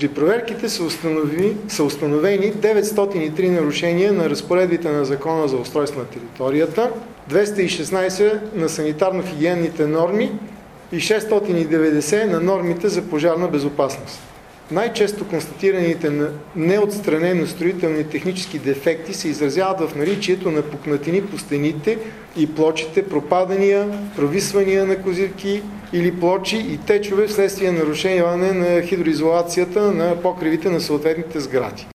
При проверките са установени 903 нарушения на разпоредбите на Закона за устройство на територията, 216 на санитарно-хигиенните норми и 690 на нормите за пожарна безопасност. Най-често констатираните неотстранено строителни технически дефекти се изразяват в наличието на пукнатини по стените и плочите, пропадания, провисвания на козирки или плочи и течове вследствие нарушаване на хидроизолацията на покривите на съответните сгради.